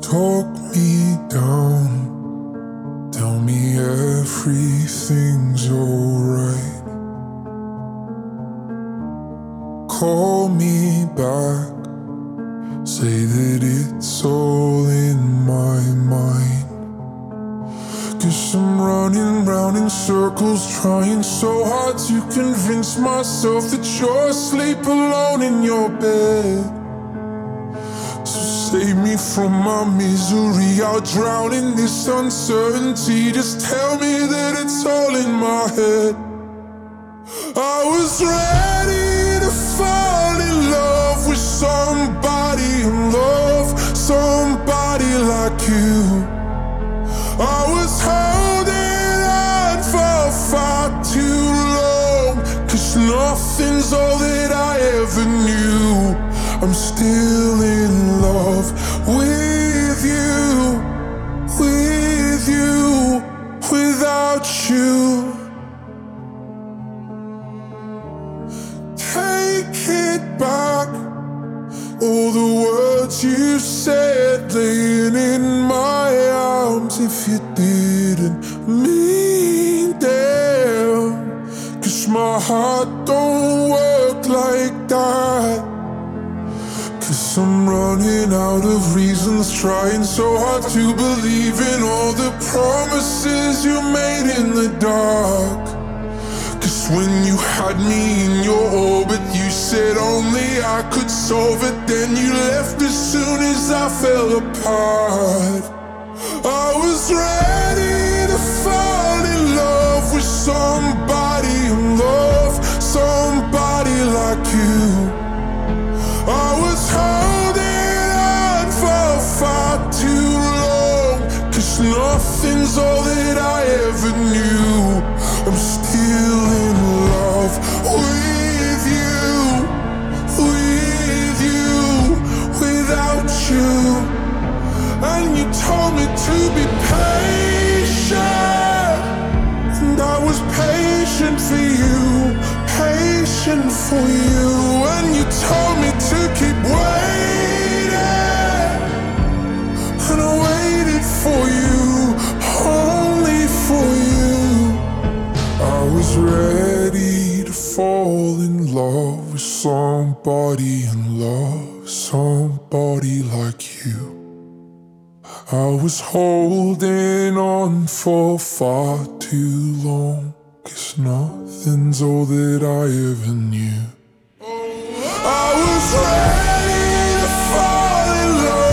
Talk me down, tell me everything's alright. Call me back, say that it's all in my mind. 'Cause I'm running round in circles, trying so hard to convince myself that you're asleep alone in your bed. So save me from my misery, I'll drown in this uncertainty. Just tell me that it's all in my head. I was ready to fall in love with somebody and love somebody like you. I was holding on for far too long, 'cause nothing's all that I ever knew. I'm still in love with you, without you. Take it back, all the words you said laying in my arms. If you didn't mean them, 'cause my heart don't work like that. 'Cause I'm running out of reasons, trying so hard to believe in all the promises you made in the dark. 'Cause when you had me in your orbit, you said only I could solve it. Then you left as soon as I fell apart. I was ready to fall in love with somebody and love somebody like you. I was holding on for far too long, 'cause nothing's all that I ever knew. I'm still in love with you, without you. And you told me to be patient, and I was patient for you, patient for you. And you told me to keep waiting, and I waited for you, only for you. I was ready to fall in love with somebody and love somebody like you. I was holding on for far too long, 'cause nothing's all that I ever knew. I was ready to fall in love